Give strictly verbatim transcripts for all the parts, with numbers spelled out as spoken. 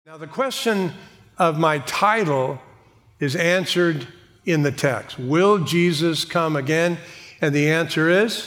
Now, the question of my title is answered in the text. Will Jesus come again? And the answer is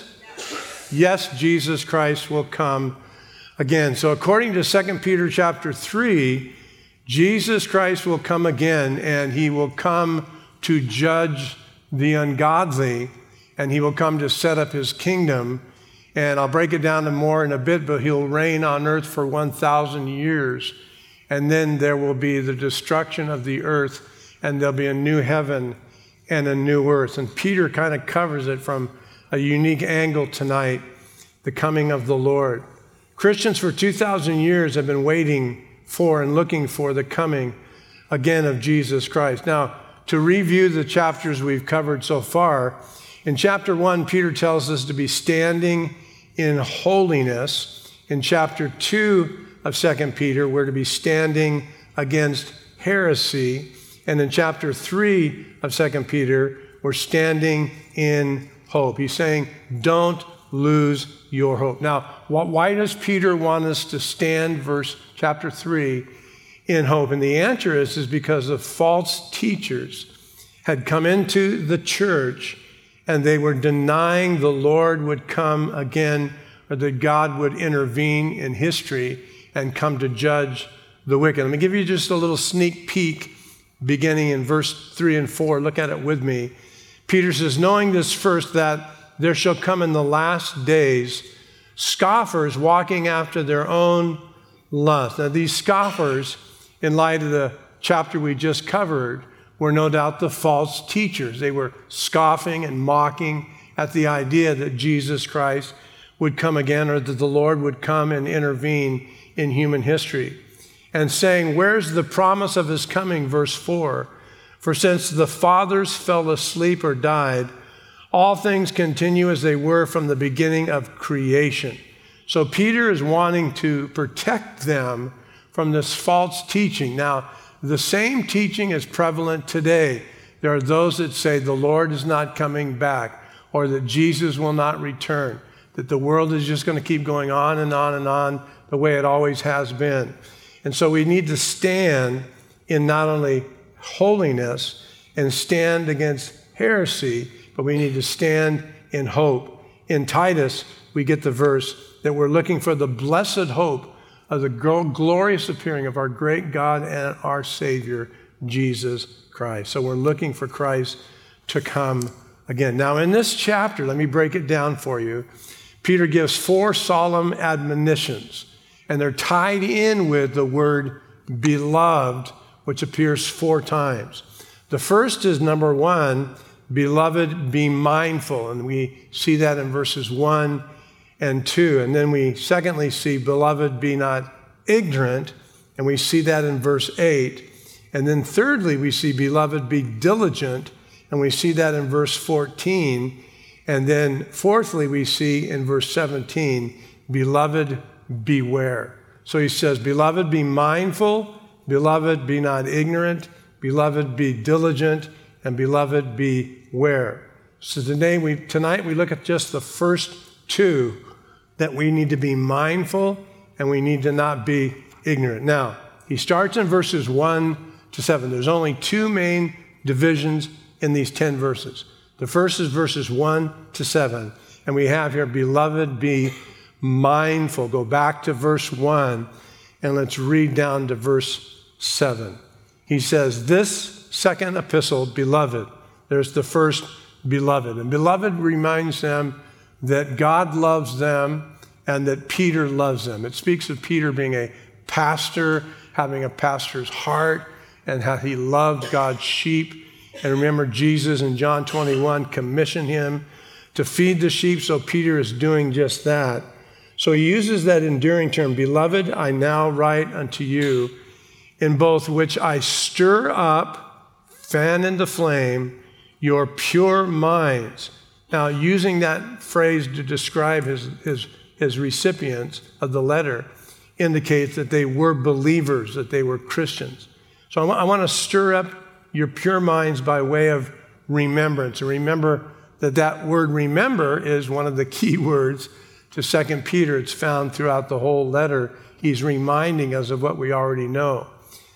yes, Jesus Christ will come again. So according to Second Peter chapter three, Jesus Christ will come again, and he will come to judge the ungodly, and he will come to set up his kingdom. And I'll break it down to more in a bit, but he'll reign on earth for one thousand years. And then there will be the destruction of the earth, and there'll be a new heaven and a new earth. And Peter kind of covers it from a unique angle tonight, the coming of the Lord. Christians for two thousand years have been waiting for and looking for the coming again of Jesus Christ. Now, to review the chapters we've covered so far, in chapter one, Peter tells us to be standing in holiness. In chapter two of Second Peter, we're to be standing against heresy. And in chapter three of Second Peter, we're standing in hope. He's saying, don't lose your hope. Now, why does Peter want us to stand, verse chapter three, in hope? And the answer is, is because the false teachers had come into the church and they were denying the Lord would come again, or that God would intervene in history and come to judge the wicked. Let me give you just a little sneak peek beginning in verse three and four. Look at it with me. Peter says, knowing this first, that there shall come in the last days scoffers walking after their own lust. Now, these scoffers, in light of the chapter we just covered, were no doubt the false teachers. They were scoffing and mocking at the idea that Jesus Christ would come again, or that the Lord would come and intervene in human history, and saying, where's the promise of his coming? Verse four, for since the fathers fell asleep or died, all things continue as they were from the beginning of creation. So Peter is wanting to protect them from this false teaching. Now, the same teaching is prevalent today. There are those that say the Lord is not coming back, or that Jesus will not return, that the world is just going to keep going on and on and on the way it always has been. And so we need to stand in not only holiness and stand against heresy, but we need to stand in hope. In Titus, we get the verse that we're looking for the blessed hope of the glorious appearing of our great God and our Savior, Jesus Christ. So we're looking for Christ to come again. Now, in this chapter, let me break it down for you. Peter gives four solemn admonitions, and they're tied in with the word beloved, which appears four times. The first is number one, beloved, be mindful. And we see that in verses one and two. And then we secondly see, beloved, be not ignorant. And we see that in verse eight. And then thirdly, we see, beloved, be diligent. And we see that in verse fourteen. And then fourthly, we see in verse seventeen, beloved, beware. So he says, beloved, be mindful, beloved, be not ignorant, beloved, be diligent, and beloved, beware. So today we, tonight we look at just the first two, that we need to be mindful and we need to not be ignorant. Now, he starts in verses one to seven. There's only two main divisions in these ten verses. The first is verses one to seven. And we have here, beloved, be mindful. Go back to verse one and let's read down to verse seven. He says, this second epistle, beloved. There's the first beloved. And beloved reminds them that God loves them and that Peter loves them. It speaks of Peter being a pastor, having a pastor's heart, and how he loved God's sheep. And remember, Jesus in John twenty-one commissioned him to feed the sheep, so Peter is doing just that. So he uses that enduring term, beloved, I now write unto you, in both which I stir up, fan into flame, your pure minds. Now, using that phrase to describe his, his, his recipients of the letter indicates that they were believers, that they were Christians. So I, w- I want to stir up your pure minds by way of remembrance. And remember that that word remember is one of the key words to Second Peter. It's found throughout the whole letter. He's reminding us of what we already know.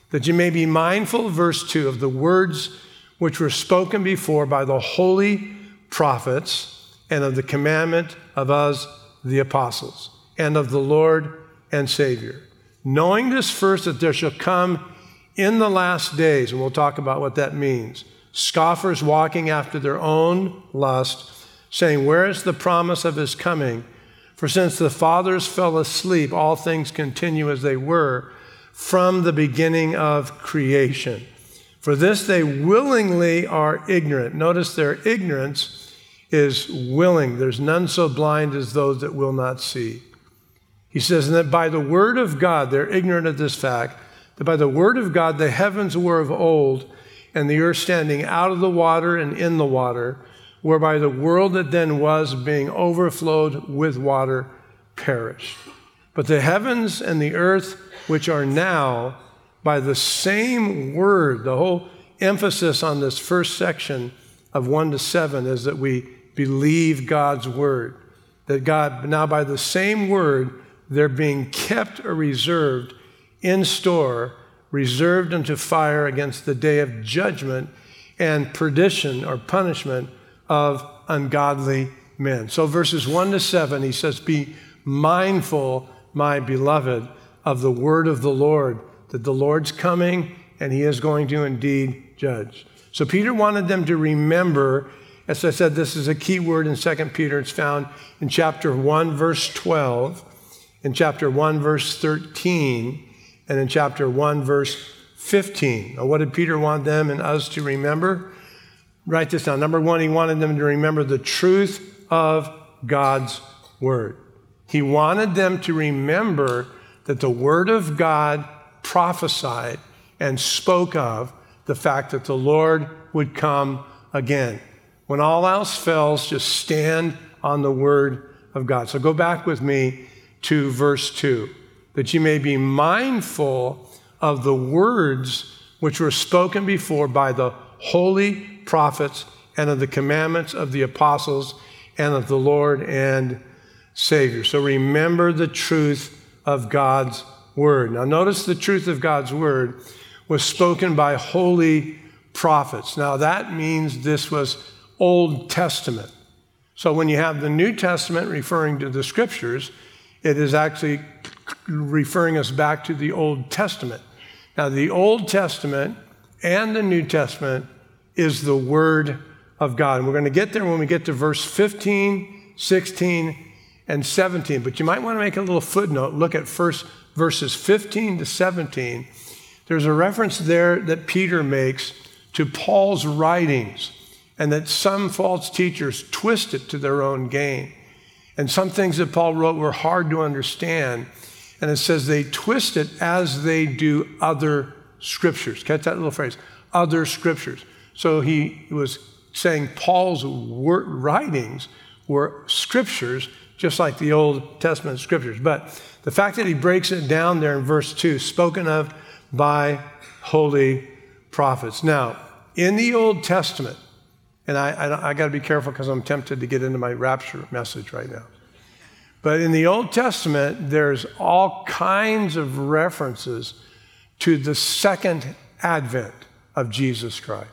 that you may be mindful, verse two, of the words which were spoken before by the holy prophets, and of the commandment of us, the apostles, and of the Lord and Savior. Knowing this first, that there shall come in the last days, and we'll talk about what that means, scoffers walking after their own lust, saying, where is the promise of his coming? For since the fathers fell asleep, all things continue as they were from the beginning of creation. For this they willingly are ignorant. Notice their ignorance is willing. There's none so blind as those that will not see. He says, and that by the word of God, they're ignorant of this fact, that by the word of God the heavens were of old, and the earth standing out of the water and in the water, whereby the world that then was, being overflowed with water, perished. But the heavens and the earth, which are now, by the same word, the whole emphasis on this first section of one to seven is that we believe God's word. That God, now by the same word, they're being kept or reserved in store, reserved unto fire against the day of judgment and perdition or punishment of ungodly men. So verses one to seven, he says, be mindful, my beloved, of the word of the Lord, that the Lord's coming and he is going to indeed judge. So Peter wanted them to remember, as I said, this is a key word in Second Peter. It's found in chapter one, verse twelve, in chapter one, verse thirteen, and in chapter one, verse fifteen. Now, what did Peter want them and us to remember? Write this down. Number one, he wanted them to remember the truth of God's word. He wanted them to remember that the word of God prophesied and spoke of the fact that the Lord would come again. When all else fails, just stand on the word of God. So go back with me to verse two, that you may be mindful of the words which were spoken before by the holy prophets and of the commandments of the apostles and of the Lord and Savior. So remember the truth of God's word. Now notice the truth of God's word was spoken by holy prophets. Now that means this was Old Testament. So when you have the New Testament referring to the scriptures, it is actually referring us back to the Old Testament. Now the Old Testament and the New Testament is the word of God. And we're going to get there when we get to verse fifteen, sixteen, and seventeen. But you might want to make a little footnote. Look at first verses fifteen to seventeen. There's a reference there that Peter makes to Paul's writings, and that some false teachers twist it to their own gain. And some things that Paul wrote were hard to understand. And it says they twist it as they do other scriptures. Catch that little phrase, other scriptures. So he was saying Paul's wor- writings were scriptures, just like the Old Testament scriptures. But the fact that he breaks it down there in verse two, spoken of by holy prophets. Now, in the Old Testament, and I, I, I got to be careful because I'm tempted to get into my rapture message right now. But in the Old Testament, there's all kinds of references to the second advent of Jesus Christ.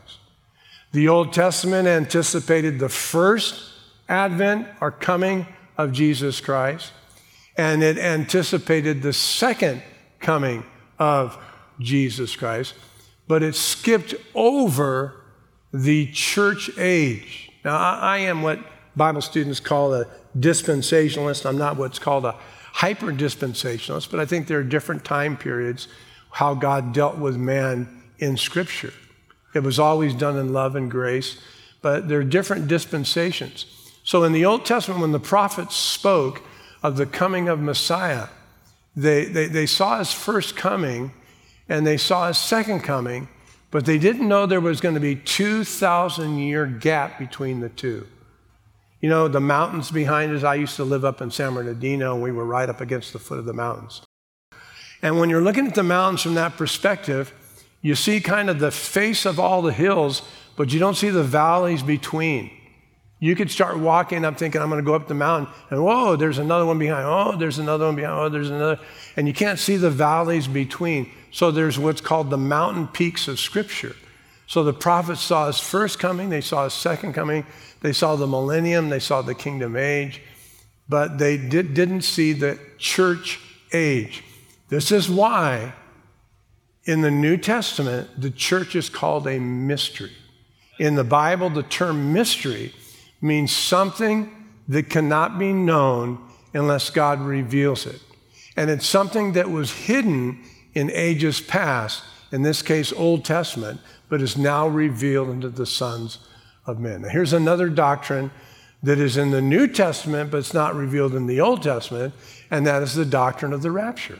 The Old Testament anticipated the first advent or coming of Jesus Christ, and it anticipated the second coming of Jesus Christ, but it skipped over the church age. Now, I am what Bible students call a dispensationalist. I'm not what's called a hyper-dispensationalist, but I think there are different time periods how God dealt with man in Scripture. It was always done in love and grace, but there are different dispensations. So in the Old Testament, when the prophets spoke of the coming of Messiah, they, they, they saw his first coming and they saw his second coming, but they didn't know there was going to be two thousand year gap between the two. You know, the mountains behind us, I used to live up in San Bernardino, and we were right up against the foot of the mountains. And when you're looking at the mountains from that perspective, you see kind of the face of all the hills, but you don't see the valleys between. You could start walking up thinking, I'm going to go up the mountain, and whoa, there's another one behind. Oh, there's another one behind. Oh, there's another. And you can't see the valleys between. So there's what's called the mountain peaks of Scripture. So the prophets saw his first coming, they saw his second coming, they saw the millennium, they saw the kingdom age, but they did, didn't see the church age. This is why in the New Testament, the church is called a mystery. In the Bible, the term mystery means something that cannot be known unless God reveals it. And it's something that was hidden in ages past, in this case, Old Testament, but is now revealed into the sons of men. Now, here's another doctrine that is in the New Testament, but it's not revealed in the Old Testament, and that is the doctrine of the rapture.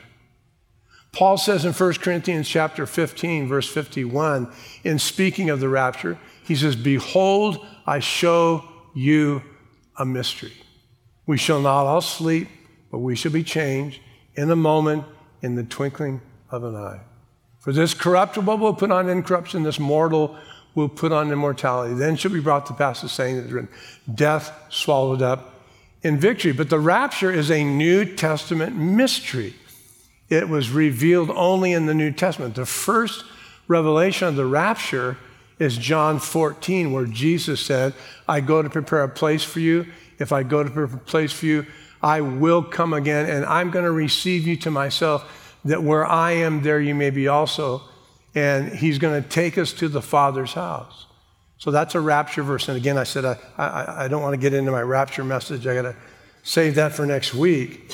Paul says in First Corinthians chapter fifteen, verse fifty-one, in speaking of the rapture, he says, "Behold, I show you a mystery. We shall not all sleep, but we shall be changed in a moment, in the twinkling of an eye. For this corruptible will put on incorruption, this mortal will put on immortality. Then shall be brought to pass the saying that is written, death swallowed up in victory." But the rapture is a New Testament mystery. It was revealed only in the New Testament. The first revelation of the rapture is John fourteen, where Jesus said, "I go to prepare a place for you. If I go to prepare a place for you, I will come again, and I'm going to receive you to myself, that where I am, there you may be also." And he's going to take us to the Father's house. So that's a rapture verse. And again, I said, I, I, I don't want to get into my rapture message. I got to save that for next week.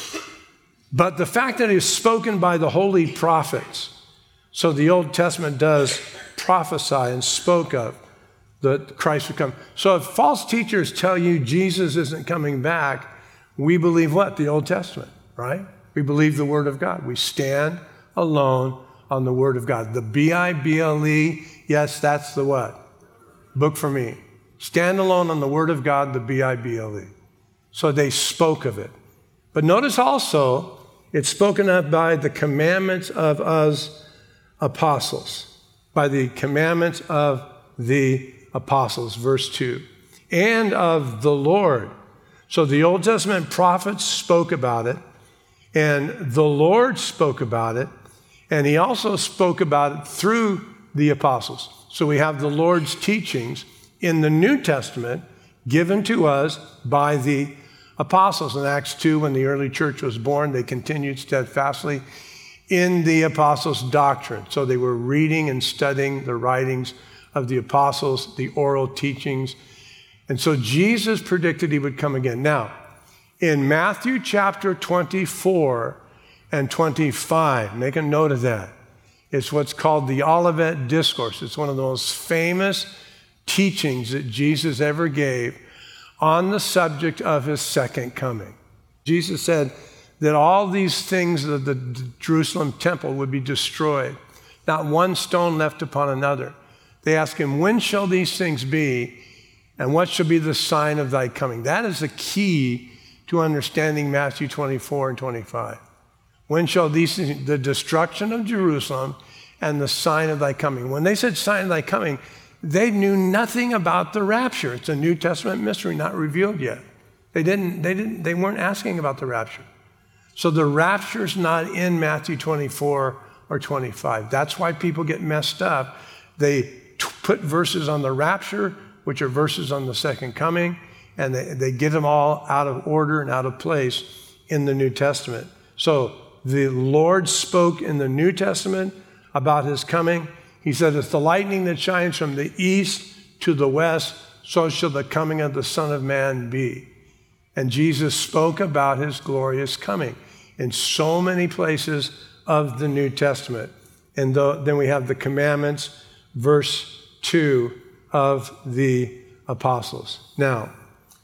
But the fact that it is spoken by the holy prophets, so the Old Testament does prophesy and spoke of that Christ would come. So if false teachers tell you Jesus isn't coming back, we believe what? The Old Testament, right? We believe the Word of God. We stand alone on the Word of God. The B I B L E, yes, that's the what? Book for me. Stand alone on the Word of God, the B I B L E. So they spoke of it. But notice also, it's spoken of by the commandments of us apostles, by the commandments of the apostles, verse two, and of the Lord. So the Old Testament prophets spoke about it, and the Lord spoke about it, and he also spoke about it through the apostles. So we have the Lord's teachings in the New Testament given to us by the apostles. In Acts two, when the early church was born, they continued steadfastly in the apostles' doctrine. So they were reading and studying the writings of the apostles, the oral teachings. And so Jesus predicted he would come again. Now, in Matthew chapter twenty-four and twenty-five, make a note of that. It's what's called the Olivet Discourse. It's one of the most famous teachings that Jesus ever gave on the subject of his second coming. Jesus said that all these things of the Jerusalem temple would be destroyed, not one stone left upon another. They asked him, "When shall these things be, and what shall be the sign of thy coming?" That is the key to understanding Matthew twenty-four and twenty-five. When shall these things, the destruction of Jerusalem and the sign of thy coming. When they said sign of thy coming, they knew nothing about the rapture. It's a New Testament mystery, not revealed yet. They didn't, they didn't, they weren't asking about the rapture. So the rapture's not in Matthew twenty-four or twenty-five. That's why people get messed up. They t- put verses on the rapture, which are verses on the second coming, and they, they get them all out of order and out of place in the New Testament. So the Lord spoke in the New Testament about his coming. He said, "It's the lightning that shines from the east to the west, so shall the coming of the Son of Man be." And Jesus spoke about his glorious coming in so many places of the New Testament. And then we have the commandments, verse two of the apostles. Now,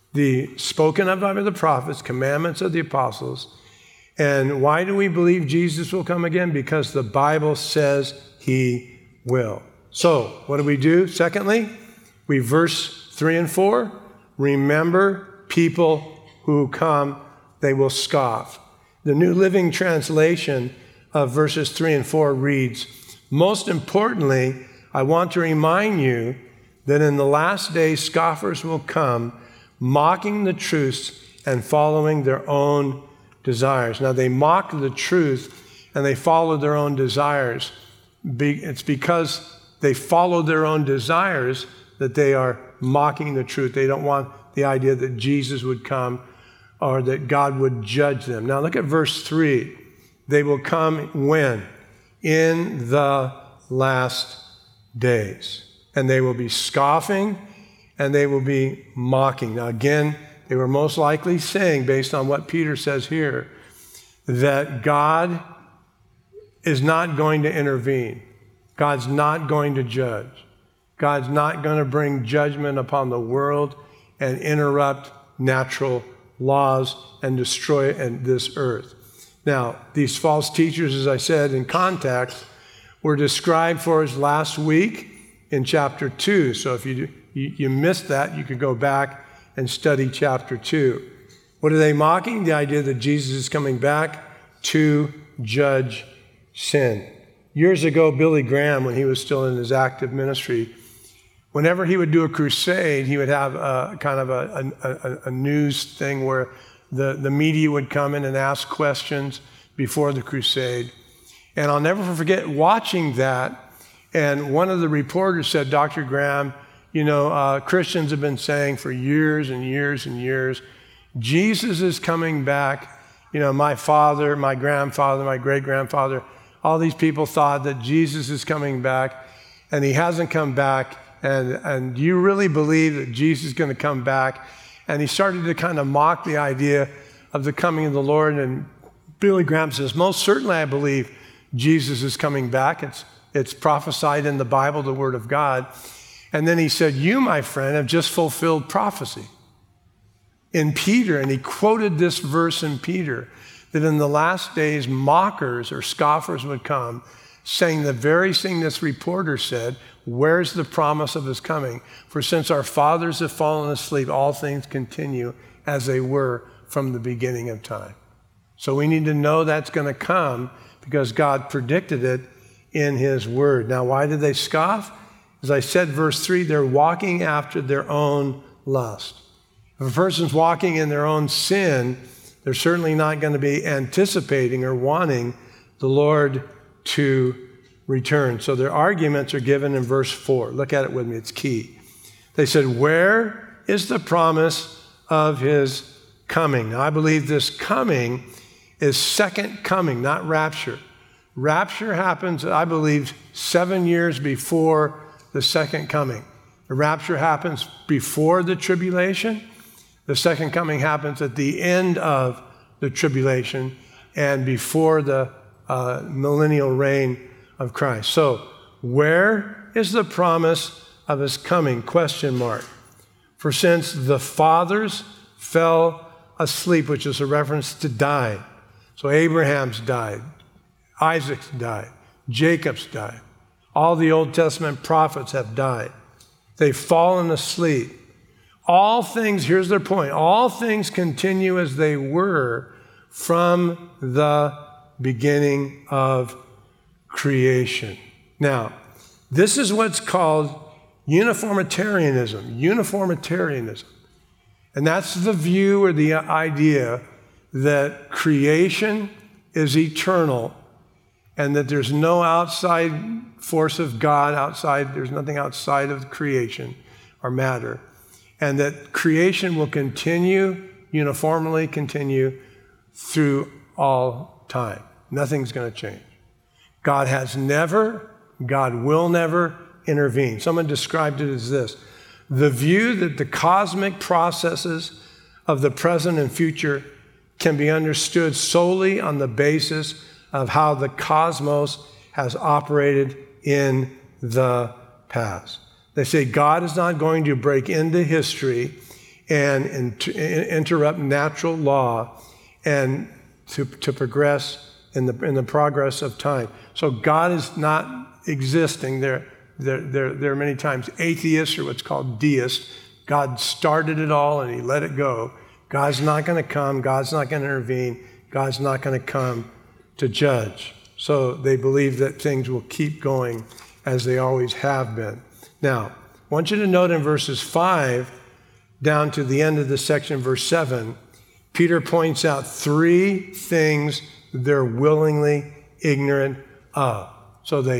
the spoken of by the prophets, commandments of the apostles. And why do we believe Jesus will come again? Because the Bible says he will. So, what do we do? Secondly, we verse three and four, remember people who come, they will scoff. The New Living Translation of verses three and four reads, "Most importantly, I want to remind you that in the last days scoffers will come, mocking the truth and following their own desires." Now, they mock the truth and they follow their own desires. be, it's because they follow their own desires that they are mocking the truth. They don't want the idea that Jesus would come or that God would judge them. Now look at verse three. They will come when? In the last days. And they will be scoffing and they will be mocking. Now again, they were most likely saying, based on what Peter says here, that God is not going to intervene. God's not going to judge. God's not going to bring judgment upon the world and interrupt natural laws and destroy this earth. Now, these false teachers, as I said in context, were described for us last week in chapter two. So if you, you, you missed that, you could go back and study chapter two. What are they mocking? The idea that Jesus is coming back to judge sin. Years ago, Billy Graham, when he was still in his active ministry, whenever he would do a crusade, he would have a kind of a, a, a news thing where the, the media would come in and ask questions before the crusade. And I'll never forget watching that. And one of the reporters said, Doctor Graham, you know, uh, Christians have been saying for years and years and years, Jesus is coming back. You know, my father, my grandfather, my great-grandfather, all these people thought that Jesus is coming back, and he hasn't come back. And, and do you really believe that Jesus is going to come back? And he started to kind of mock the idea of the coming of the Lord. And Billy Graham says, most certainly I believe Jesus is coming back. It's, it's prophesied in the Bible, the Word of God. And then he said, you, my friend, have just fulfilled prophecy in Peter. And he quoted this verse in Peter, that in the last days, mockers or scoffers would come, saying the very thing this reporter said, where's the promise of his coming? For since our fathers have fallen asleep, all things continue as they were from the beginning of time. So we need to know that's going to come because God predicted it in his word. Now, why did they scoff? As I said, verse three, they're walking after their own lust. If a person's walking in their own sin, they're certainly not going to be anticipating or wanting the Lord to return. So their arguments are given in verse four. Look at it with me, it's key. They said, where is the promise of his coming? Now, I believe this coming is second coming, not rapture. Rapture happens, I believe, seven years before the second coming. The rapture happens before the tribulation. The second coming happens at the end of the tribulation and before the uh, millennial reign of Christ. So, where is the promise of his coming? Question mark. For since the fathers fell asleep, which is a reference to die. So Abraham's died, Isaac's died, Jacob's died. All the Old Testament prophets have died. They've fallen asleep. All things, here's their point, all things continue as they were from the beginning of creation. Now, this is what's called uniformitarianism, uniformitarianism. And that's the view or the idea that creation is eternal and that there's no outside force of God outside, there's nothing outside of creation or matter. And that creation will continue, uniformly continue through all time. Nothing's going to change. God has never, God will never intervene. Someone described it as this: the view that the cosmic processes of the present and future can be understood solely on the basis of how the cosmos has operated in the past. They say God is not going to break into history and inter- interrupt natural law and to, to progress in the, in the progress of time. So God is not existing. There, there, there, there are many times atheists or what's called deists. God started it all and he let it go. God's not going to come. God's not going to intervene. God's not going to come to judge. So they believe that things will keep going as they always have been. Now, I want you to note in verses five down to the end of the section, verse seven, Peter points out three things they're willingly ignorant of. So they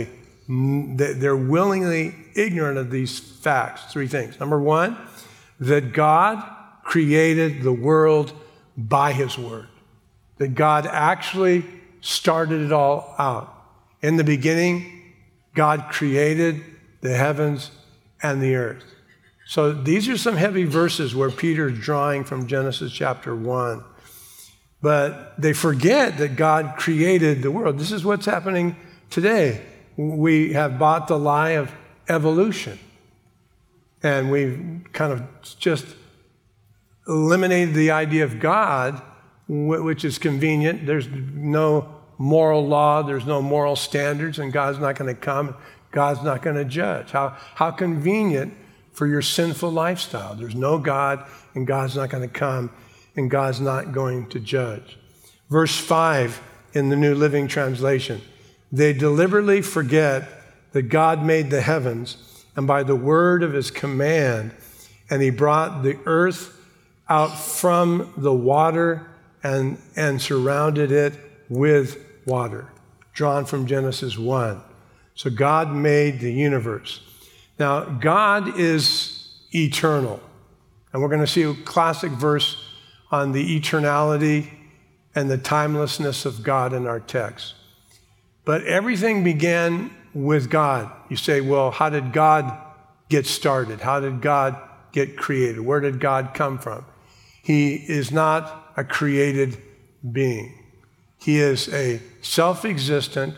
They're willingly ignorant of these facts. Three things. Number one, that God created the world by his word. That God actually started it all out. In the beginning, God created the heavens and the earth. So these are some heavy verses where Peter's drawing from Genesis chapter one. But they forget that God created the world. This is what's happening today. We have bought the lie of evolution. And we've kind of just eliminated the idea of God, which is convenient. There's no moral law, there's no moral standards, and God's not going to come. God's not going to judge. How, how convenient for your sinful lifestyle. There's no God, and God's not going to come, and God's not going to judge. Verse five in the New Living Translation. They deliberately forget that God made the heavens, and by the word of his command, and he brought the earth out from the water and, and surrounded it with water. Drawn from Genesis one. So God made the universe. Now, God is eternal. And we're going to see a classic verse on the eternality and the timelessness of God in our text. But everything began with God. You say, well, how did God get started? How did God get created? Where did God come from? He is not a created being. He is a self-existent,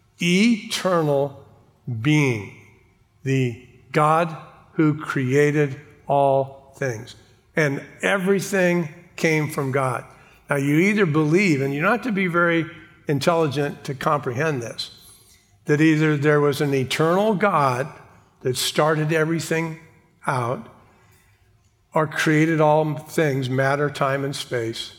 eternal being. The God who created all things. And everything came from God. Now, you either believe, and you don't have to be very intelligent to comprehend this, that either there was an eternal God that started everything out, or created all things, matter, time, and space,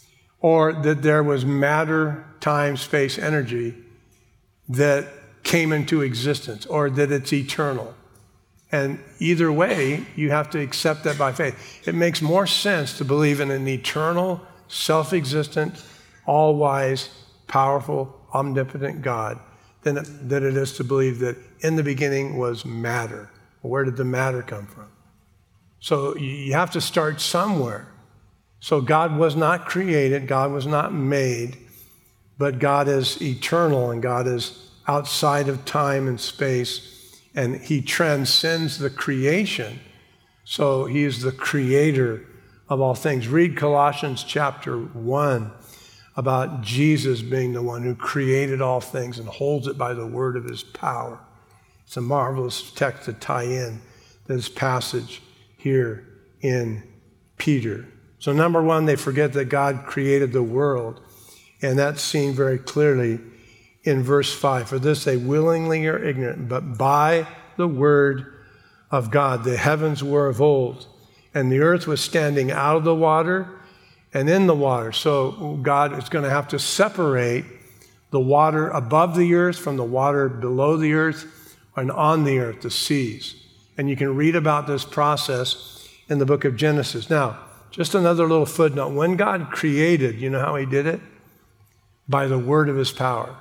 or that there was matter, time, space, energy that came into existence, or that it's eternal. And either way, you have to accept that by faith. It makes more sense to believe in an eternal, self-existent, all-wise, powerful, omnipotent God than it, than it is to believe that in the beginning was matter. Where did the matter come from? So you have to start somewhere. So God was not created, God was not made, but God is eternal and God is outside of time and space, and he transcends the creation. So he is the creator of all things. Read Colossians chapter one about Jesus being the one who created all things and holds it by the word of his power. It's a marvelous text to tie in this passage here in Peter. So number one, they forget that God created the world, and that's seen very clearly in verse five. For this they willingly are ignorant, but by the word of God the heavens were of old, and the earth was standing out of the water and in the water. So God is going to have to separate the water above the earth from the water below the earth and on the earth, the seas. And you can read about this process in the book of Genesis. Now, just another little footnote. When God created, you know how he did it? By the word of his power.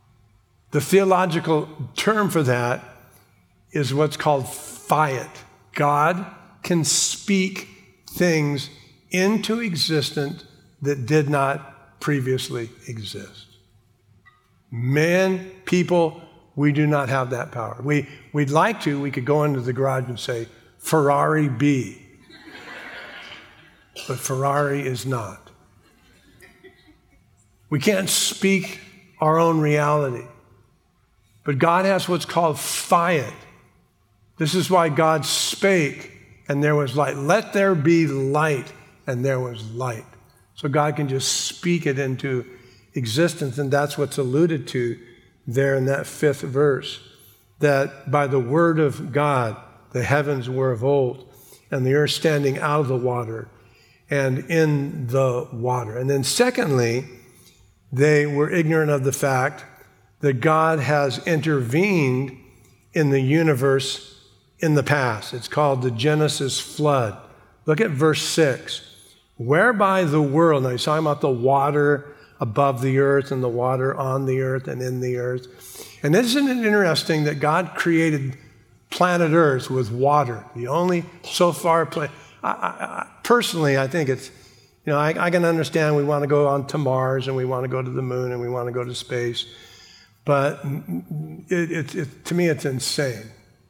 The theological term for that is what's called fiat. God can speak things into existence that did not previously exist. Man, people, we do not have that power. We, we'd like to, we could go into the garage and say, Ferrari be. But Ferrari is not. We can't speak our own reality. But God has what's called fiat. This is why God spake, and there was light. Let there be light, and there was light. So God can just speak it into existence, and that's what's alluded to there in that fifth verse, that by the word of God, the heavens were of old, and the earth standing out of the water and in the water. And then secondly, they were ignorant of the fact that God has intervened in the universe in the past. It's called the Genesis flood. Look at verse six. Whereby the world, now he's talking about the water above the earth and the water on the earth and in the earth. And isn't it interesting that God created planet Earth with water? The only so far place. I, I, personally, I think it's, you know, I, I can understand we want to go on to Mars and we want to go to the moon and we want to go to space, but it, it, it, to me it's insane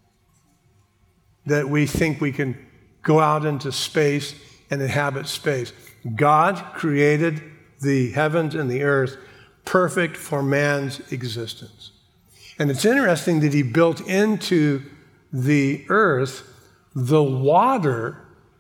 that we think we can go out into space and inhabit space. God created the heavens and the earth perfect for man's existence. And it's interesting that he built into the earth the water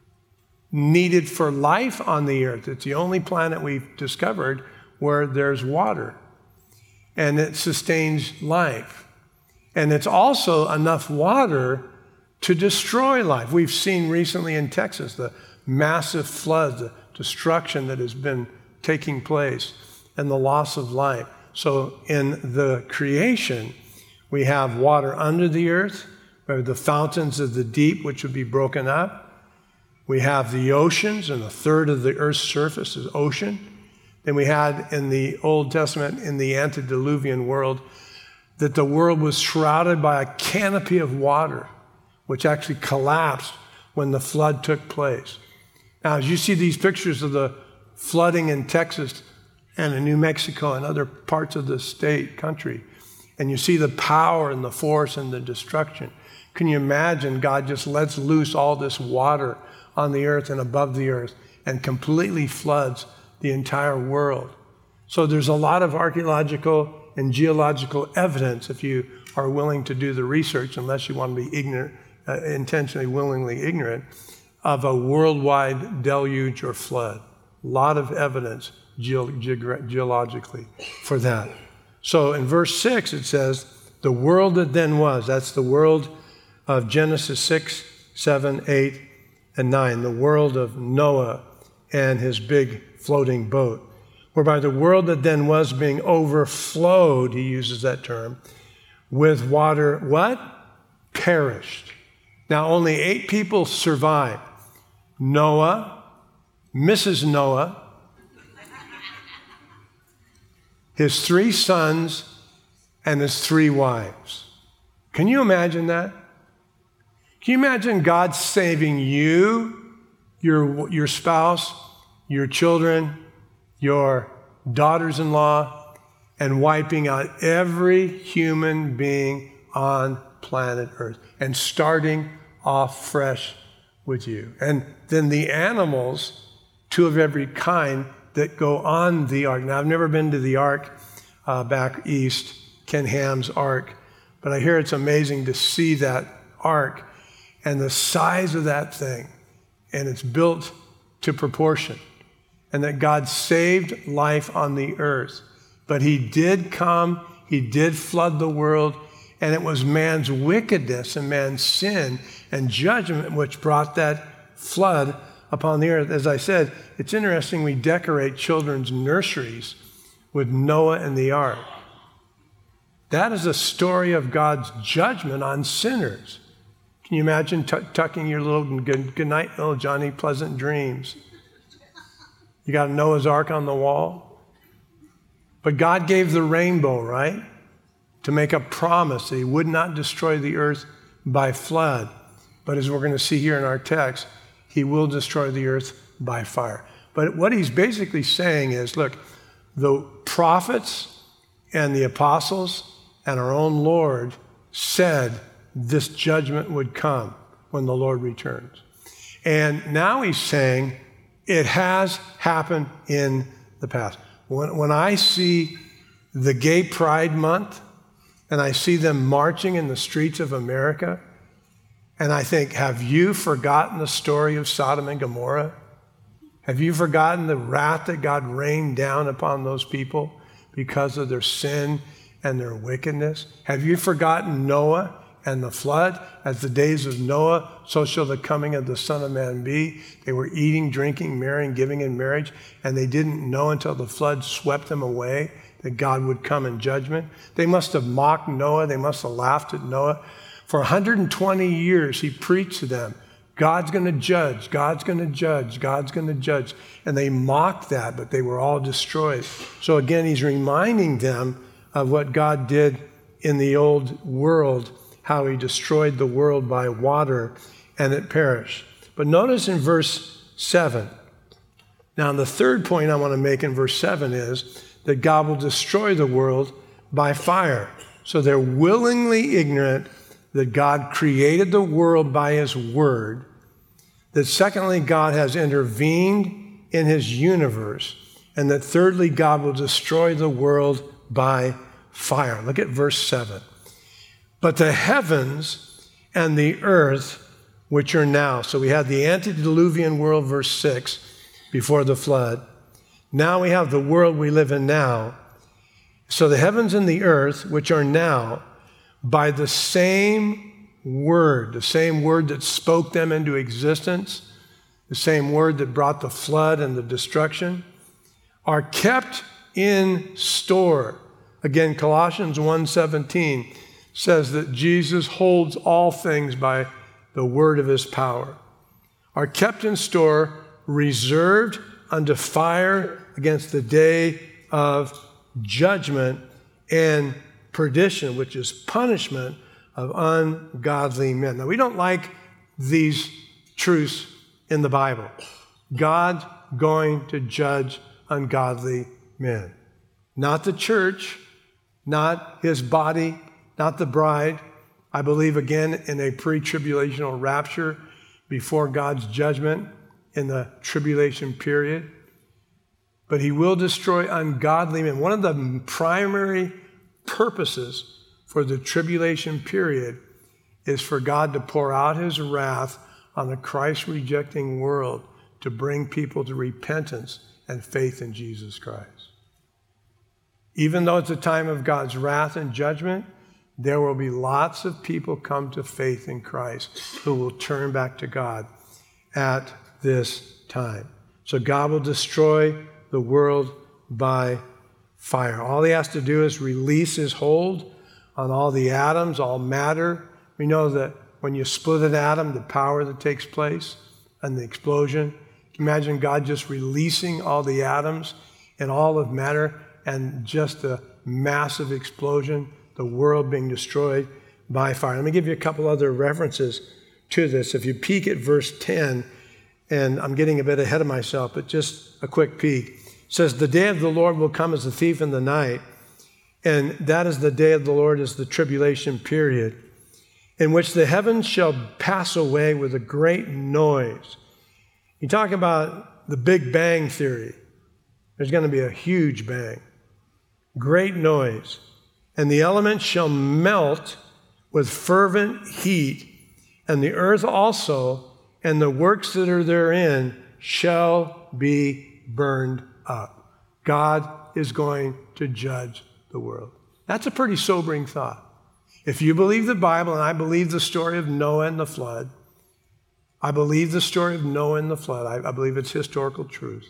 needed for life on the earth. It's the only planet we've discovered where there's water, and it sustains life. And it's also enough water to destroy life. We've seen recently in Texas the massive floods, the destruction that has been taking place, and the loss of life. So in the creation, we have water under the earth. We have the fountains of the deep, which would be broken up. We have the oceans, and a third of the earth's surface is ocean. Then we had in the Old Testament, in the antediluvian world, that the world was shrouded by a canopy of water, which actually collapsed when the flood took place. Now, as you see these pictures of the flooding in Texas and in New Mexico and other parts of the state, country, and you see the power and the force and the destruction, can you imagine God just lets loose all this water on the earth and above the earth and completely floods the entire world? So there's a lot of archaeological and geological evidence, if you are willing to do the research, unless you want to be ignorant, uh, intentionally, willingly ignorant, of a worldwide deluge or flood. A lot of evidence ge- ge- geologically for that. So in verse six, it says, the world that then was, that's the world of Genesis six, seven, eight, and nine, the world of Noah and his big floating boat, whereby the world that then was being overflowed, he uses that term, with water, what? Perished. Now only eight people survived. Noah, Missus Noah, his three sons, and his three wives. Can you imagine that? Can you imagine God saving you, your, your spouse, your children, your daughters-in-law, and wiping out every human being on planet Earth and starting off fresh with you? And then the animals, two of every kind, that go on the ark. Now, I've never been to the ark uh, back east, Ken Ham's ark, but I hear it's amazing to see that ark and the size of that thing, and it's built to proportion, and that God saved life on the earth. But he did come, he did flood the world, and it was man's wickedness and man's sin and judgment which brought that flood upon the earth. As I said, it's interesting we decorate children's nurseries with Noah and the ark. That is a story of God's judgment on sinners. Can you imagine t- tucking your little good, good night, little Johnny, pleasant dreams? You got a Noah's ark on the wall. But God gave the rainbow, right? To make a promise that he would not destroy the earth by flood. But as we're going to see here in our text, he will destroy the earth by fire. But what he's basically saying is, look, the prophets and the apostles and our own Lord said this judgment would come when the Lord returns. And now he's saying it has happened in the past. When, when I see the Gay Pride Month and I see them marching in the streets of America, and I think, have you forgotten the story of Sodom and Gomorrah? Have you forgotten the wrath that God rained down upon those people because of their sin and their wickedness? Have you forgotten Noah and the flood? As the days of Noah, so shall the coming of the Son of Man be. They were eating, drinking, marrying, giving in marriage, and they didn't know until the flood swept them away that God would come in judgment. They must have mocked Noah. They must have laughed at Noah. For one hundred twenty years, he preached to them, God's going to judge, God's going to judge, God's going to judge. And they mocked that, but they were all destroyed. So again, he's reminding them of what God did in the old world, how he destroyed the world by water and it perished. But notice in verse seven. Now, the third point I want to make in verse seven is that God will destroy the world by fire. So they're willingly ignorant that God created the world by his word, that secondly, God has intervened in his universe, and that thirdly, God will destroy the world by fire. Look at verse seven. But the heavens and the earth, which are now. So we had the antediluvian world, verse six, before the flood. Now we have the world we live in now. So the heavens and the earth, which are now, by the same word, the same word that spoke them into existence, the same word that brought the flood and the destruction, are kept in store. Again, Colossians one seventeen says that Jesus holds all things by the word of his power. Are kept in store, reserved unto fire against the day of judgment and perdition, which is punishment of ungodly men. Now, we don't like these truths in the Bible. God going to judge ungodly men. Not the church, not his body, not the bride. I believe, again, in a pre-tribulational rapture before God's judgment in the tribulation period. But he will destroy ungodly men. One of the primary purposes for the tribulation period is for God to pour out his wrath on the Christ-rejecting world to bring people to repentance and faith in Jesus Christ. Even though it's a time of God's wrath and judgment, there will be lots of people come to faith in Christ who will turn back to God at this time. So God will destroy the world by fire. All he has to do is release his hold on all the atoms, all matter. We know that when you split an atom, the power that takes place and the explosion. Can you imagine God just releasing all the atoms and all of matter and just a massive explosion, the world being destroyed by fire? Let me give you a couple other references to this. If you peek at verse ten, and I'm getting a bit ahead of myself, but just a quick peek. It says, the day of the Lord will come as a thief in the night, and that is the day of the Lord is the tribulation period, in which the heavens shall pass away with a great noise. You talk about the Big Bang Theory. There's going to be a huge bang. Great noise. And the elements shall melt with fervent heat, and the earth also, and the works that are therein shall be burned up. God is going to judge the world. That's a pretty sobering thought. If you believe the Bible, and I believe the story of Noah and the flood, I believe the story of Noah and the flood. I, I believe it's historical truth.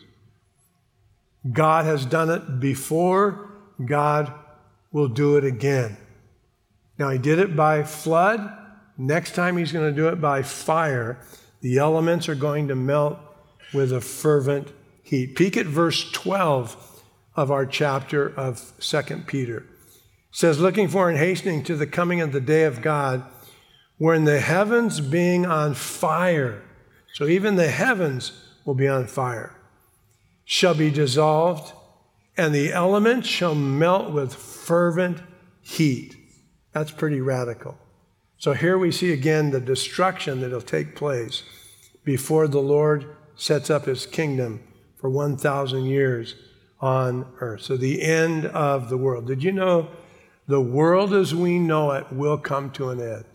God has done it before. God will do it again. Now, he did it by flood. Next time he's going to do it by fire. The elements are going to melt with a fervent heat. Peek at verse twelve of our chapter of Second Peter. It says, looking for and hastening to the coming of the day of God, wherein the heavens being on fire, so even the heavens will be on fire, shall be dissolved, and the elements shall melt with fervent heat. That's pretty radical. So here we see again the destruction that will take place before the Lord sets up his kingdom for one thousand years on earth. So the end of the world. Did you know the world as we know it will come to an end?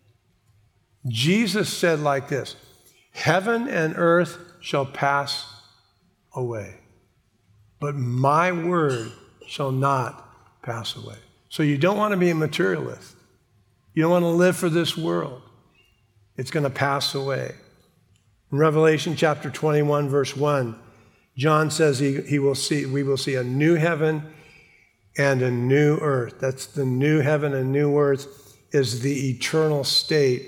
Jesus said like this, heaven and earth shall pass away, but my word shall not pass away. So you don't want to be a materialist. You don't want to live for this world. It's going to pass away. In Revelation chapter twenty-one, verse one, John says he, he will see, we will see a new heaven and a new earth. That's the new heaven and new earth is the eternal state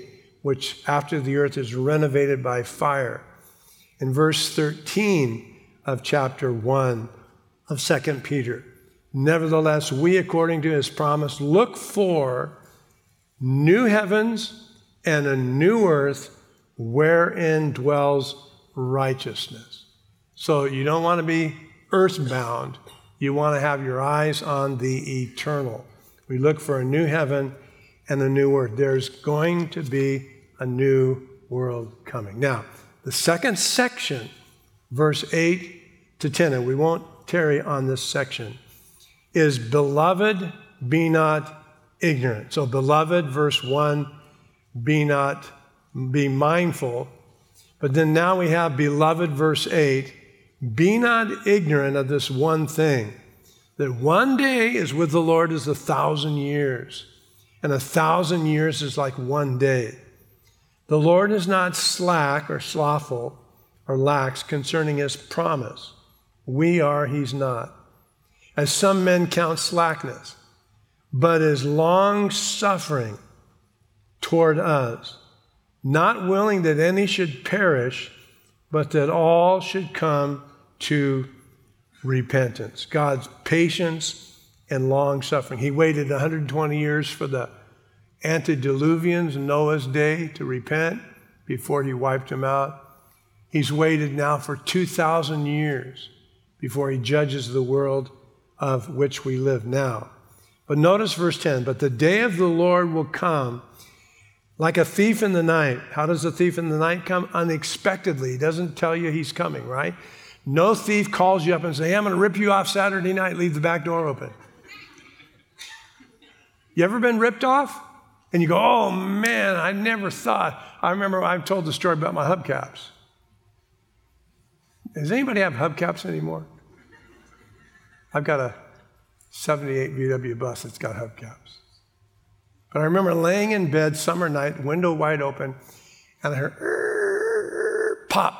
which after the earth is renovated by fire. In verse thirteen of chapter one of Second Peter, nevertheless, we, according to his promise, look for new heavens and a new earth wherein dwells righteousness. So you don't want to be earthbound. You want to have your eyes on the eternal. We look for a new heaven and a new earth. There's going to be a new world coming. Now, the second section, verse eight to ten, and we won't tarry on this section, is beloved, be not ignorant. So beloved, verse one, be not, be mindful. But then now we have beloved, verse eight, be not ignorant of this one thing, that one day is with the Lord as a thousand years, and a thousand years is like one day. The Lord is not slack or slothful or lax concerning his promise. We are, he's not. As some men count slackness, but is long-suffering toward us, not willing that any should perish, but that all should come to repentance. God's patience and long-suffering. He waited one hundred twenty years for the antediluvians in Noah's day to repent before he wiped them out. He's waited now for two thousand years before he judges the world of which we live now. But notice verse ten, but the day of the Lord will come like a thief in the night. How does a thief in the night come? Unexpectedly. He doesn't tell you he's coming, right? No thief calls you up and says, hey, I'm going to rip you off Saturday night, leave the back door open. You ever been ripped off? And you go, oh man, I never thought. I remember I've told the story about my hubcaps. Does anybody have hubcaps anymore? I've got a seventy-eight V W bus that's got hubcaps. But I remember laying in bed summer night, window wide open, and I heard er, pop,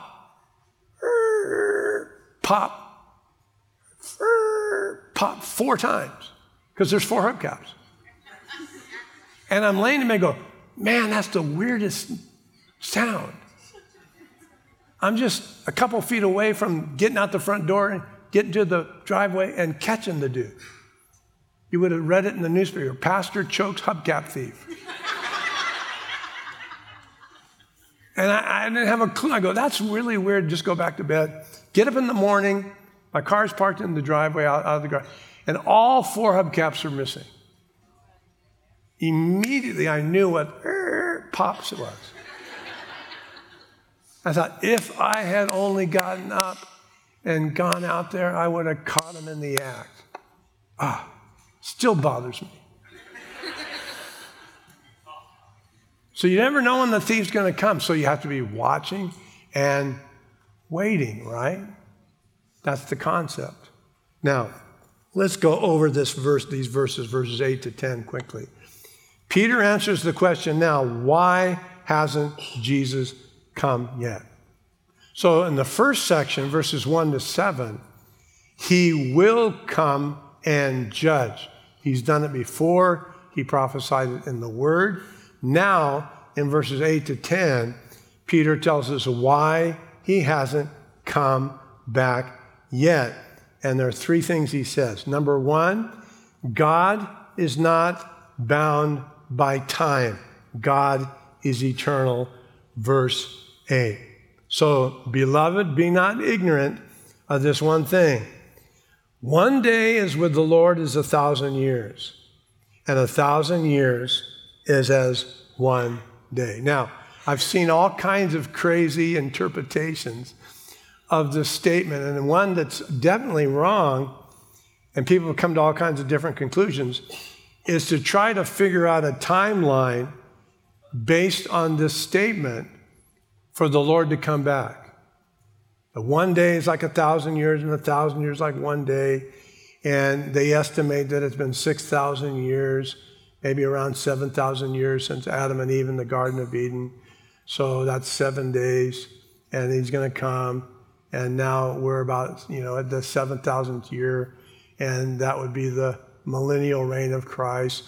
er, pop, er, pop four times, because there's four hubcaps. And I'm laying in bed and go, man, that's the weirdest sound. I'm just a couple feet away from getting out the front door and getting to the driveway and catching the dude. You would have read it in the newspaper. Pastor chokes hubcap thief. And I, I didn't have a clue. I go, that's really weird. Just go back to bed. Get up in the morning. My car's parked in the driveway out, out of the garage. And all four hubcaps are missing. Immediately, I knew what er, pops it was. I thought, if I had only gotten up and gone out there, I would have caught him in the act. Ah, still bothers me. So you never know when the thief's going to come. So you have to be watching and waiting, right? That's the concept. Now, let's go over this verse, these verses, verses eight to ten quickly. Peter answers the question now, why hasn't Jesus come yet? So in the first section, verses one to seven, he will come and judge. He's done it before. He prophesied it in the Word. Now, in verses eight to ten, Peter tells us why he hasn't come back yet. And there are three things he says. Number one, God is not bound by time. God is eternal, verse eight. So, beloved, be not ignorant of this one thing. One day is with the Lord as a thousand years, and a thousand years is as one day. Now, I've seen all kinds of crazy interpretations of this statement, and one that's definitely wrong, and people have come to all kinds of different conclusions, is to try to figure out a timeline based on this statement for the Lord to come back. The one day is like a thousand years, and a thousand years like one day. And they estimate that it's been six thousand years, maybe around seven thousand years since Adam and Eve in the Garden of Eden. So that's seven days, and he's going to come. And now we're about, you know, at the seven thousandth year, and that would be the millennial reign of Christ.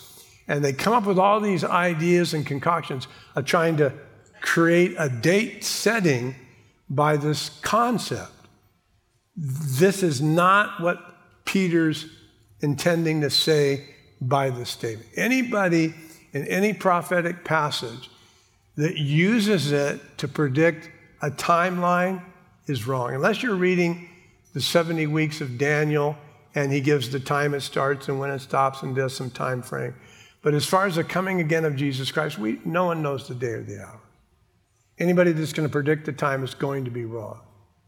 And they come up with all these ideas and concoctions of trying to create a date setting by this concept. This is not what Peter's intending to say by this statement. Anybody in any prophetic passage that uses it to predict a timeline is wrong. Unless you're reading the seventy weeks of Daniel and he gives the time it starts and when it stops and does some time frame. But as far as the coming again of Jesus Christ, we, no one knows the day or the hour. Anybody that's going to predict the time is going to be wrong.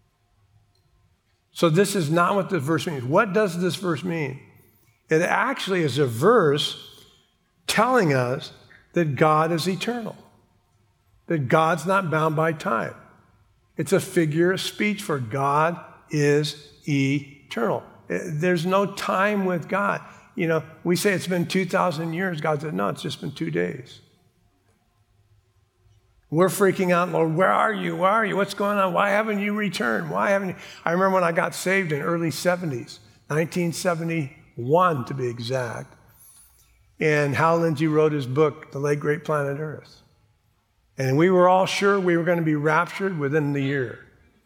So this is not what this verse means. What does this verse mean? It actually is a verse telling us that God is eternal, that God's not bound by time. It's a figure of speech for God is eternal. There's no time with God. You know, we say it's been two thousand years. God said, no, it's just been two days. We're freaking out, Lord, where are you? Where are you? What's going on? Why haven't you returned? Why haven't you? I remember when I got saved in early seventies, nineteen seventy-one to be exact. And Hal Lindsey wrote his book, The Late Great Planet Earth. And we were all sure we were going to be raptured within the year.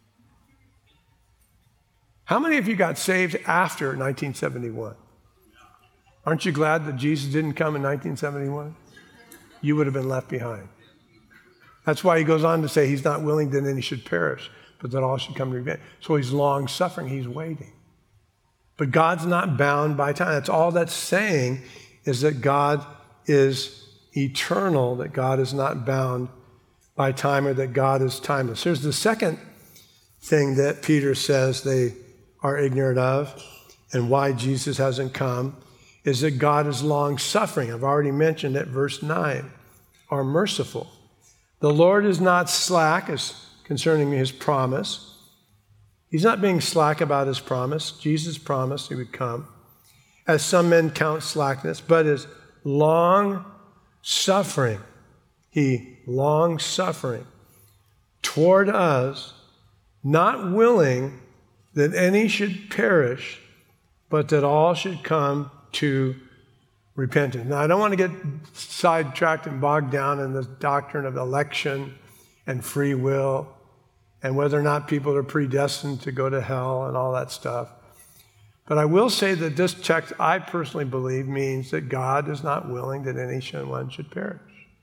How many of you got saved after nineteen seventy-one? Aren't you glad that Jesus didn't come in nineteen seventy-one? You would have been left behind. That's why he goes on to say he's not willing that any should perish, but that all should come to repentance. So he's long suffering, he's waiting. But God's not bound by time. That's all that's saying is that God is eternal, that God is not bound by time, or that God is timeless. Here's the second thing that Peter says they are ignorant of and why Jesus hasn't come is that God is long suffering. I've already mentioned it, verse nine, or merciful. The Lord is not slack as concerning his promise. He's not being slack about his promise. Jesus promised he would come, as some men count slackness, but is long suffering. He long suffering toward us, not willing that any should perish, but that all should come to repentance. Now, I don't want to get sidetracked and bogged down in the doctrine of election and free will and whether or not people are predestined to go to hell and all that stuff. But I will say that this text, I personally believe, means that God is not willing that any one should perish.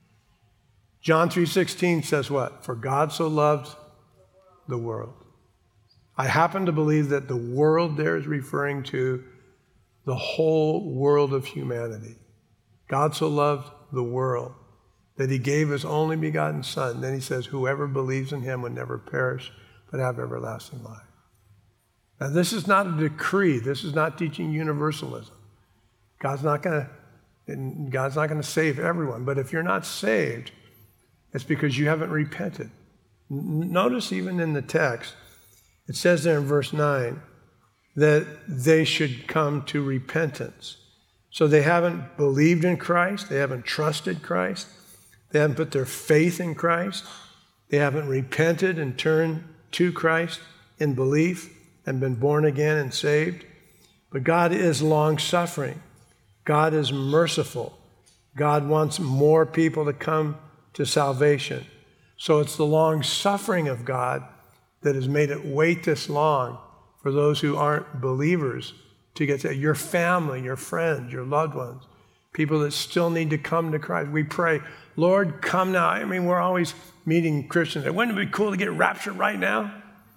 John three sixteen says what? For God so loved the world. I happen to believe that the world there is referring to the whole world of humanity. God so loved the world that he gave his only begotten Son. Then he says, whoever believes in him would never perish, but have everlasting life. Now, this is not a decree. This is not teaching universalism. God's not going to, God's not going to save everyone. But if you're not saved, it's because you haven't repented. Notice even in the text, it says there in verse nine, that they should come to repentance. So they haven't believed in Christ. They haven't trusted Christ. They haven't put their faith in Christ. They haven't repented and turned to Christ in belief and been born again and saved. But God is long-suffering. God is merciful. God wants more people to come to salvation. So it's the long-suffering of God that has made it wait this long for those who aren't believers to get to your family, your friends, your loved ones, people that still need to come to Christ. We pray, Lord, come now. I mean, we're always meeting Christians. Wouldn't it be cool to get raptured right now?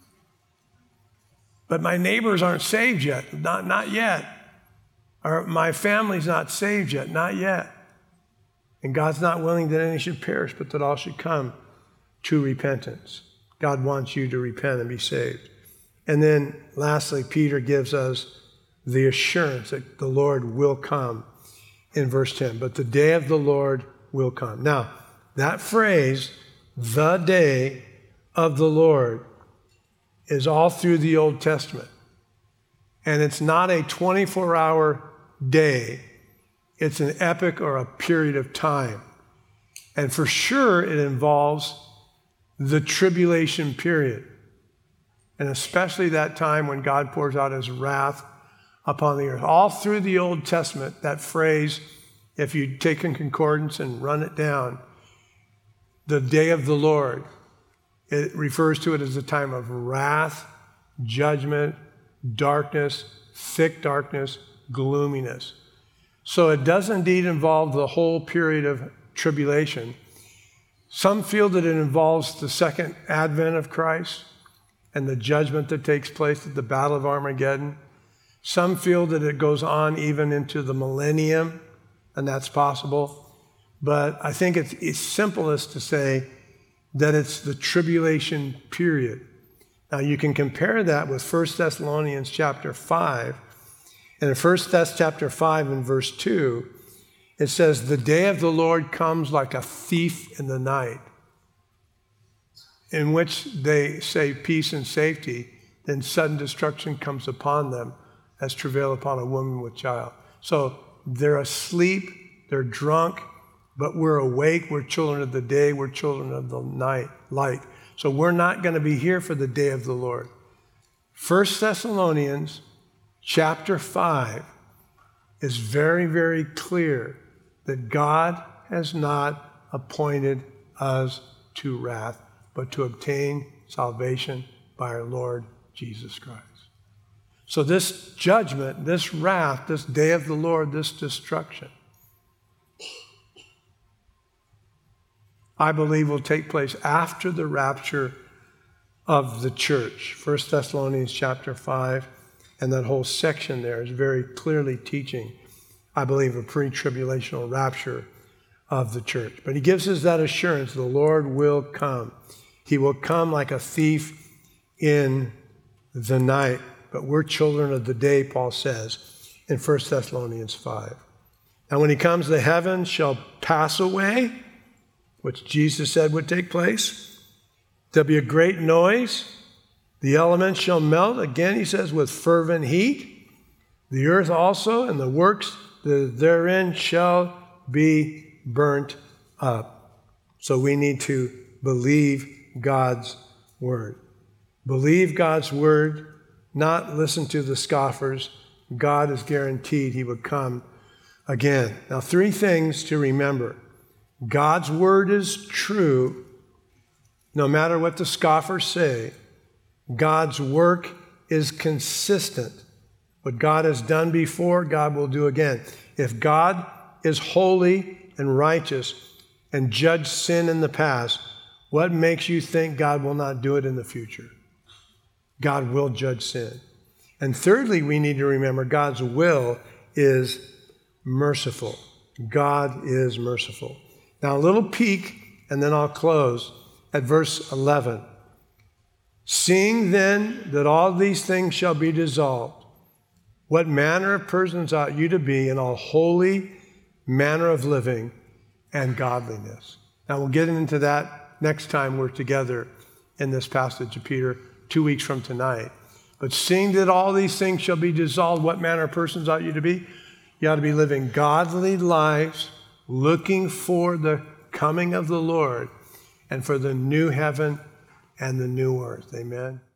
But my neighbors aren't saved yet. Not, not yet. Or my family's not saved yet. Not yet. And God's not willing that any should perish, but that all should come to repentance. God wants you to repent and be saved. And then lastly, Peter gives us the assurance that the Lord will come in verse ten. But the day of the Lord will come. Now, that phrase, the day of the Lord, is all through the Old Testament. And it's not a twenty-four hour day. It's an epoch or a period of time. And for sure, it involves the tribulation period. And especially that time when God pours out his wrath upon the earth. All through the Old Testament, that phrase, if you take a concordance and run it down, the day of the Lord, it refers to it as a time of wrath, judgment, darkness, thick darkness, gloominess. So it does indeed involve the whole period of tribulation. Some feel that it involves the second advent of Christ and the judgment that takes place at the Battle of Armageddon. Some feel that it goes on even into the millennium, and that's possible. But I think it's, it's simplest to say that it's the tribulation period. Now you can compare that with First Thessalonians chapter five. And in First Thessalonians chapter five and verse two, it says, the day of the Lord comes like a thief in the night, in which they say peace and safety, then sudden destruction comes upon them as travail upon a woman with child. So they're asleep, they're drunk, but we're awake, we're children of the day, we're children of the night, light. So we're not going to be here for the day of the Lord. First Thessalonians chapter five is very, very clear that God has not appointed us to wrath, but to obtain salvation by our Lord Jesus Christ. So this judgment, this wrath, this day of the Lord, this destruction, I believe will take place after the rapture of the church. First Thessalonians chapter five, and that whole section there is very clearly teaching, I believe, a pre-tribulational rapture of the church. But he gives us that assurance, the Lord will come. He will come like a thief in the night. But we're children of the day, Paul says in First Thessalonians five. And when he comes, the heavens shall pass away, which Jesus said would take place. There'll be a great noise. The elements shall melt, again, he says, with fervent heat. The earth also and the works that therein shall be burnt up. So we need to believe God's word. Believe God's word, not listen to the scoffers. God is guaranteed he would come again. Now, three things to remember. God's word is true, no matter what the scoffers say. God's work is consistent. What God has done before, God will do again. If God is holy and righteous and judged sin in the past, what makes you think God will not do it in the future? God will judge sin. And thirdly, we need to remember God's will is merciful. God is merciful. Now, a little peek, and then I'll close at verse eleven. Seeing then that all these things shall be dissolved, what manner of persons ought you to be in all holy manner of living and godliness? Now, we'll get into that next time we're together in this passage of Peter, two weeks from tonight. But seeing that all these things shall be dissolved, what manner of persons ought you to be? You ought to be living godly lives, looking for the coming of the Lord and for the new heaven and the new earth. Amen.